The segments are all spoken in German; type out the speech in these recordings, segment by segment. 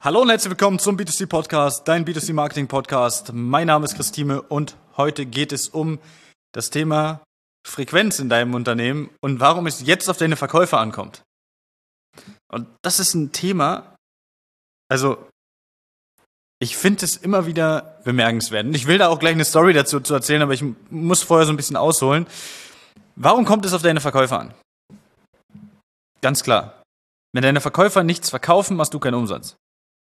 Hallo und herzlich willkommen zum B2C Podcast, dein B2C Marketing Podcast. Mein Name ist Christine und heute geht es um das Thema Frequenz in deinem Unternehmen und warum es jetzt auf deine Verkäufer ankommt. Und das ist ein Thema, also ich finde es immer wieder bemerkenswert. Und ich will da auch gleich eine Story dazu zu erzählen, aber ich muss vorher so ein bisschen ausholen. Warum kommt es auf deine Verkäufer an? Ganz klar. Wenn deine Verkäufer nichts verkaufen, machst du keinen Umsatz.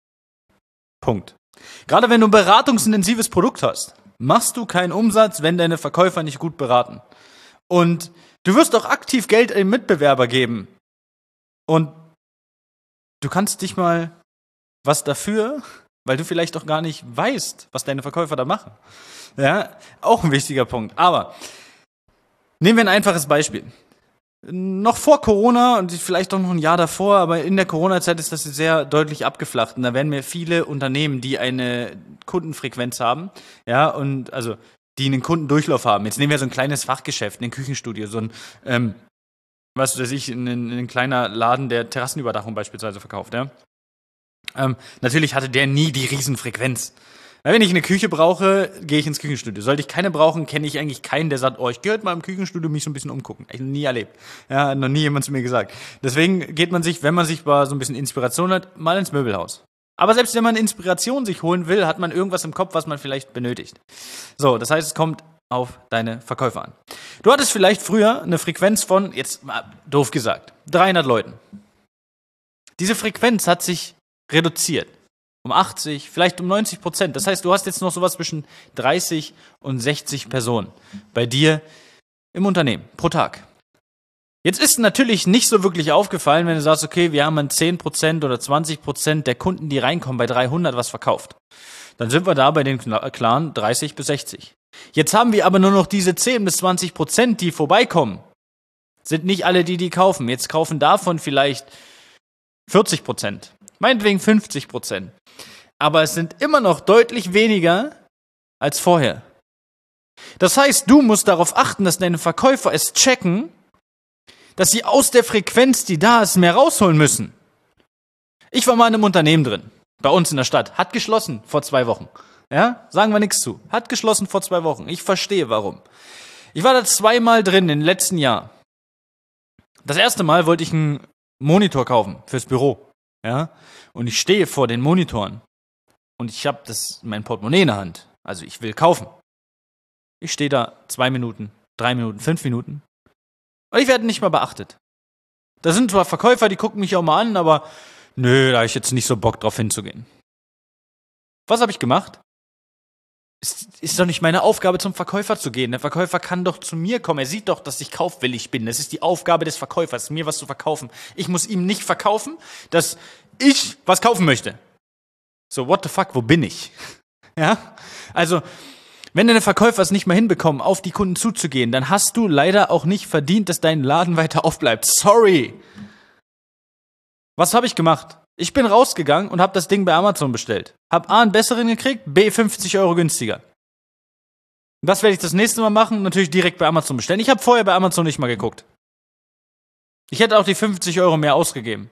Punkt. Gerade wenn du ein beratungsintensives Produkt hast, machst du keinen Umsatz, wenn deine Verkäufer nicht gut beraten. Und du wirst auch aktiv Geld im Mitbewerber geben. Und du kannst dich mal was dafür, weil du vielleicht doch gar nicht weißt, was deine Verkäufer da machen. Ja, auch ein wichtiger Punkt. Aber nehmen wir ein einfaches Beispiel. Noch vor Corona und vielleicht auch noch ein Jahr davor, aber in der Corona-Zeit ist das sehr deutlich abgeflacht. Und da werden mir viele Unternehmen, die eine Kundenfrequenz haben, ja, und also die einen Kundendurchlauf haben. Jetzt nehmen wir so ein kleines Fachgeschäft, ein Küchenstudio, so ein, was weiß ich, ein kleiner Laden, der Terrassenüberdachung beispielsweise verkauft, ja. Natürlich hatte der nie die Riesenfrequenz. Weil wenn ich eine Küche brauche, gehe ich ins Küchenstudio. Sollte ich keine brauchen, kenne ich eigentlich keinen, der sagt, ich gehe heute mal im Küchenstudio mich so ein bisschen umgucken. Ich noch nie erlebt. Ja, noch nie jemand zu mir gesagt. Deswegen geht man sich, wenn man sich mal so ein bisschen Inspiration hat, mal ins Möbelhaus. Aber selbst wenn man Inspiration sich holen will, hat man irgendwas im Kopf, was man vielleicht benötigt. So, das heißt, es kommt auf deine Verkäufer an. Du hattest vielleicht früher eine Frequenz von, jetzt mal doof gesagt, 300 Leuten. Diese Frequenz hat sich reduziert. Um 80, vielleicht um 90%. Das heißt, du hast jetzt noch sowas zwischen 30 und 60 Personen bei dir im Unternehmen pro Tag. Jetzt ist natürlich nicht so wirklich aufgefallen, wenn du sagst, okay, wir haben an 10% oder 20% der Kunden, die reinkommen, bei 300 was verkauft. Dann sind wir da bei den klaren 30 bis 60. Jetzt haben wir aber nur noch diese 10 bis 20%, die vorbeikommen. Sind nicht alle die kaufen. Jetzt kaufen davon vielleicht 40%. Meinetwegen 50%. Aber es sind immer noch deutlich weniger als vorher. Das heißt, du musst darauf achten, dass deine Verkäufer es checken, dass sie aus der Frequenz, die da ist, mehr rausholen müssen. Ich war mal in einem Unternehmen drin, bei uns in der Stadt, hat geschlossen vor 2 Wochen. Ja, sagen wir nichts zu. Hat geschlossen vor 2 Wochen. Ich verstehe, warum. Ich war da 2-mal drin im letzten Jahr. Das erste Mal wollte ich einen Monitor kaufen fürs Büro. Ja, und ich stehe vor den Monitoren und ich habe mein Portemonnaie in der Hand. Also ich will kaufen. Ich stehe da 2 Minuten, 3 Minuten, 5 Minuten und ich werde nicht mal beachtet. Da sind zwar Verkäufer, die gucken mich auch mal an, aber nö, da habe ich jetzt nicht so Bock drauf hinzugehen. Was habe ich gemacht? Ist doch nicht meine Aufgabe, zum Verkäufer zu gehen. Der Verkäufer kann doch zu mir kommen. Er sieht doch, dass ich kaufwillig bin. Das ist die Aufgabe des Verkäufers, mir was zu verkaufen. Ich muss ihm nicht verkaufen, dass ich was kaufen möchte. So, what the fuck, wo bin ich? Ja? Also, wenn deine Verkäufer es nicht mehr hinbekommen, auf die Kunden zuzugehen, dann hast du leider auch nicht verdient, dass dein Laden weiter aufbleibt. Sorry. Was habe ich gemacht? Ich bin rausgegangen und habe das Ding bei Amazon bestellt. Hab A einen besseren gekriegt, B 50 € günstiger. Das werde ich das nächste Mal machen, natürlich direkt bei Amazon bestellen. Ich habe vorher bei Amazon nicht mal geguckt. Ich hätte auch die 50 € mehr ausgegeben.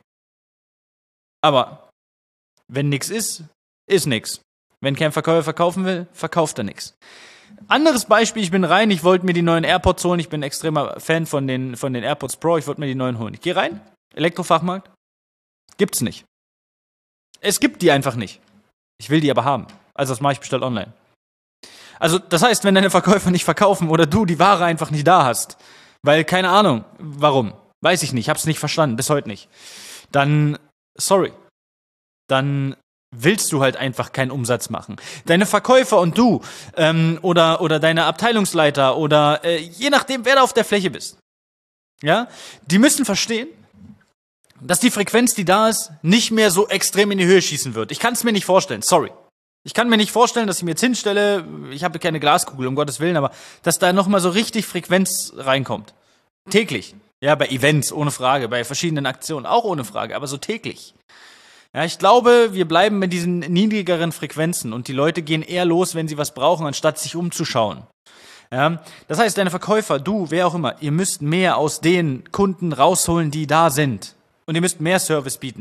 Aber wenn nix ist, ist nix. Wenn kein Verkäufer verkaufen will, verkauft er nix. Anderes Beispiel, ich bin rein, ich wollte mir die neuen AirPods holen. Ich bin ein extremer Fan von den AirPods Pro, ich wollte mir die neuen holen. Ich gehe rein, Elektrofachmarkt, gibt's nicht. Es gibt die einfach nicht. Ich will die aber haben. Also das mache ich bestellt online. Also das heißt, wenn deine Verkäufer nicht verkaufen oder du die Ware einfach nicht da hast, weil keine Ahnung, warum, weiß ich nicht, hab's nicht verstanden, bis heute nicht, dann, sorry, dann willst du halt einfach keinen Umsatz machen. Deine Verkäufer und du oder deine Abteilungsleiter oder je nachdem, wer da auf der Fläche bist, ja, die müssen verstehen, dass die Frequenz, die da ist, nicht mehr so extrem in die Höhe schießen wird. Ich kann es mir nicht vorstellen, sorry. Ich kann mir nicht vorstellen, dass ich mir jetzt hinstelle, ich habe keine Glaskugel, um Gottes Willen, aber dass da nochmal so richtig Frequenz reinkommt. Täglich. Ja, bei Events, ohne Frage, bei verschiedenen Aktionen, auch ohne Frage, aber so täglich. Ja, ich glaube, wir bleiben mit diesen niedrigeren Frequenzen und die Leute gehen eher los, wenn sie was brauchen, anstatt sich umzuschauen. Ja, das heißt, deine Verkäufer, du, wer auch immer, ihr müsst mehr aus den Kunden rausholen, die da sind. Und ihr müsst mehr Service bieten.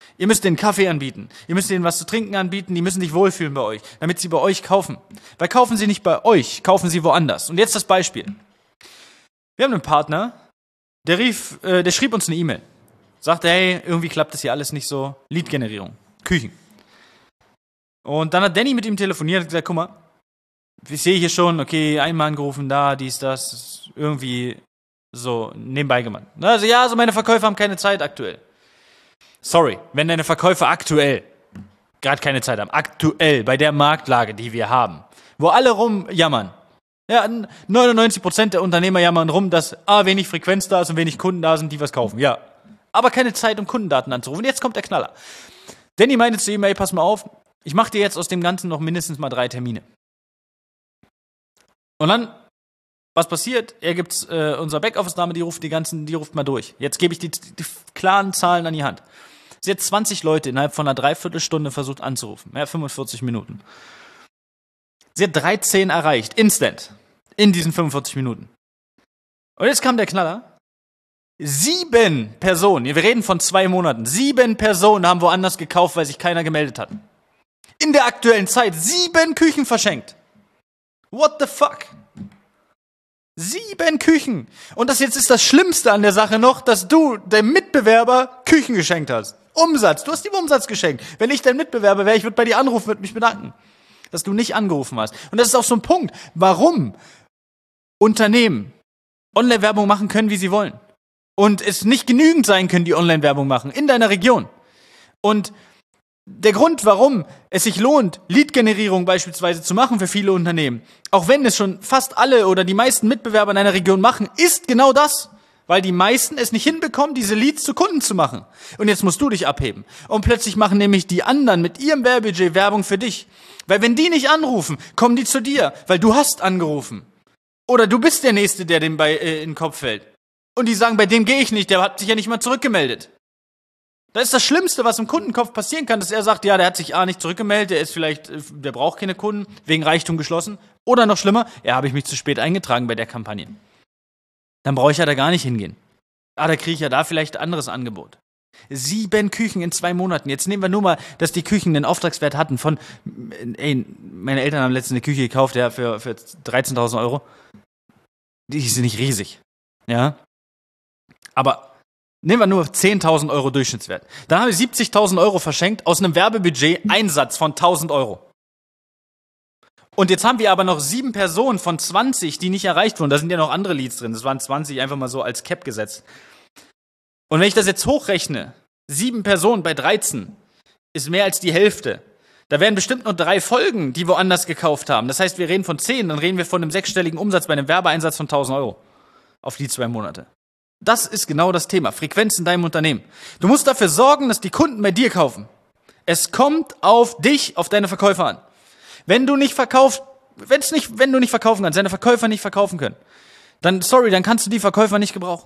Ihr müsst denen Kaffee anbieten. Ihr müsst denen was zu trinken anbieten. Die müssen sich wohlfühlen bei euch, damit sie bei euch kaufen. Weil kaufen sie nicht bei euch, kaufen sie woanders. Und jetzt das Beispiel. Wir haben einen Partner, der schrieb uns eine E-Mail. Sagte, hey, irgendwie klappt das hier alles nicht so. Lead-Generierung, Küchen. Und dann hat Danny mit ihm telefoniert und gesagt, guck mal, ich sehe hier schon, okay, einmal angerufen, da, dies, das, irgendwie so nebenbei gemacht. Also ja, so meine Verkäufer haben keine Zeit aktuell. Sorry, wenn deine Verkäufer aktuell gerade keine Zeit haben, aktuell bei der Marktlage, die wir haben, wo alle rumjammern, ja, 99% der Unternehmer jammern rum, dass wenig Frequenz da ist und wenig Kunden da sind, die was kaufen, ja. Aber keine Zeit, um Kundendaten anzurufen. Jetzt kommt der Knaller. Danny meinte zu ihm, ey, pass mal auf, ich mache dir jetzt aus dem Ganzen noch mindestens mal 3 Termine. Und dann, was passiert? Er gibt unser Backoffice-Dame, die ruft mal durch. Jetzt gebe ich die klaren Zahlen an die Hand. Sie hat 20 Leute innerhalb von einer Dreiviertelstunde versucht anzurufen. Ja, 45 Minuten. Sie hat 13 erreicht, instant, in diesen 45 Minuten. Und jetzt kam der Knaller. 7 Personen, wir reden von 2 Monaten, 7 Personen haben woanders gekauft, weil sich keiner gemeldet hat. In der aktuellen Zeit 7 Küchen verschenkt. What the fuck? 7 Küchen. Und das jetzt ist das Schlimmste an der Sache noch, dass du dem Mitbewerber Küchen geschenkt hast. Umsatz, du hast ihm Umsatz geschenkt. Wenn ich dein Mitbewerber wäre, ich würde bei dir anrufen, würde mich bedanken, dass du nicht angerufen hast. Und das ist auch so ein Punkt, warum Unternehmen Online-Werbung machen können, wie sie wollen. Und es nicht genügend sein können, die Online-Werbung machen in deiner Region. Und der Grund, warum es sich lohnt, Lead-Generierung beispielsweise zu machen für viele Unternehmen, auch wenn es schon fast alle oder die meisten Mitbewerber in einer Region machen, ist genau das. Weil die meisten es nicht hinbekommen, diese Leads zu Kunden zu machen. Und jetzt musst du dich abheben. Und plötzlich machen nämlich die anderen mit ihrem Werbebudget Werbung für dich. Weil wenn die nicht anrufen, kommen die zu dir, weil du hast angerufen. Oder du bist der Nächste, der dem in den Kopf fällt. Und die sagen, bei dem gehe ich nicht, der hat sich ja nicht mal zurückgemeldet. Das ist das Schlimmste, was im Kundenkopf passieren kann, dass er sagt, ja, der hat sich nicht zurückgemeldet, der braucht keine Kunden, wegen Reichtum geschlossen. Oder noch schlimmer, habe ich mich zu spät eingetragen bei der Kampagne. Dann brauche ich ja da gar nicht hingehen. Da kriege ich ja da vielleicht ein anderes Angebot. 7 Küchen in 2 Monaten. Jetzt nehmen wir nur mal, dass die Küchen einen Auftragswert hatten von, meine Eltern haben letztens eine Küche gekauft, für 13.000 Euro. Die sind nicht riesig. Ja. Aber nehmen wir nur 10.000 Euro Durchschnittswert. Dann haben wir 70.000 Euro verschenkt aus einem Werbebudget Einsatz von 1.000 Euro. Und jetzt haben wir aber noch 7 Personen von 20, die nicht erreicht wurden. Da sind ja noch andere Leads drin. Das waren 20 einfach mal so als Cap gesetzt. Und wenn ich das jetzt hochrechne, 7 Personen bei 13 ist mehr als die Hälfte. Da werden bestimmt nur 3 Folgen, die woanders gekauft haben. Das heißt, wir reden von 10, dann reden wir von einem 6-stelligen Umsatz bei einem Werbeeinsatz von 1.000 Euro auf die 2 Monate. Das ist genau das Thema, Frequenz in deinem Unternehmen. Du musst dafür sorgen, dass die Kunden bei dir kaufen. Es kommt auf dich, auf deine Verkäufer an. Wenn du nicht verkaufen kannst, deine Verkäufer nicht verkaufen können, dann kannst du die Verkäufer nicht gebrauchen.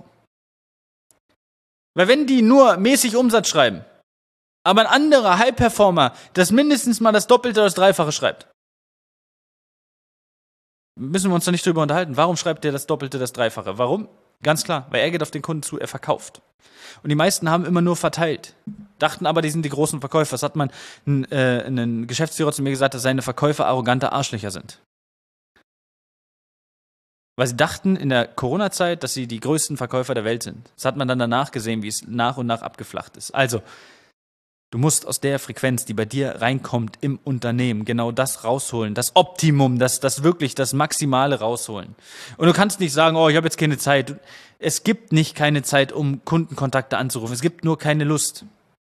Weil wenn die nur mäßig Umsatz schreiben, aber ein anderer High-Performer das mindestens mal das Doppelte oder das Dreifache schreibt, müssen wir uns da nicht drüber unterhalten. Warum schreibt der das Doppelte, das Dreifache? Warum? Ganz klar, weil er geht auf den Kunden zu, er verkauft. Und die meisten haben immer nur verteilt. Dachten aber, die sind die großen Verkäufer. Das hat man ein Geschäftsführer zu mir gesagt, dass seine Verkäufer arrogante Arschlöcher sind. Weil sie dachten in der Corona-Zeit, dass sie die größten Verkäufer der Welt sind. Das hat man dann danach gesehen, wie es nach und nach abgeflacht ist. Also, du musst aus der Frequenz, die bei dir reinkommt im Unternehmen, genau das rausholen, das Optimum, das wirklich das Maximale rausholen. Und du kannst nicht sagen, ich habe jetzt keine Zeit. Es gibt nicht keine Zeit, um Kundenkontakte anzurufen. Es gibt nur keine Lust.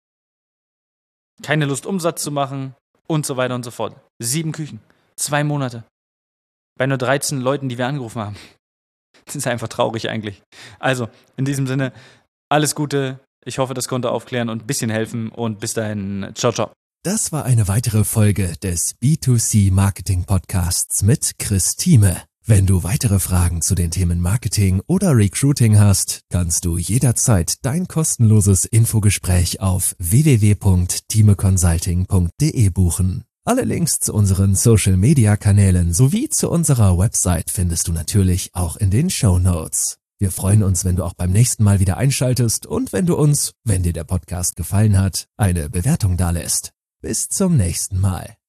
Keine Lust, Umsatz zu machen und so weiter und so fort. 7 Küchen, 2 Monate. Bei nur 13 Leuten, die wir angerufen haben. Das ist einfach traurig eigentlich. Also, in diesem Sinne, alles Gute. Ich hoffe, das konnte aufklären und ein bisschen helfen. Und bis dahin, ciao, ciao. Das war eine weitere Folge des B2C Marketing Podcasts mit Chris Thieme. Wenn du weitere Fragen zu den Themen Marketing oder Recruiting hast, kannst du jederzeit dein kostenloses Infogespräch auf www.thimeconsulting.de buchen. Alle Links zu unseren Social-Media-Kanälen sowie zu unserer Website findest du natürlich auch in den Shownotes. Wir freuen uns, wenn du auch beim nächsten Mal wieder einschaltest und wenn du uns, wenn dir der Podcast gefallen hat, eine Bewertung dalässt. Bis zum nächsten Mal.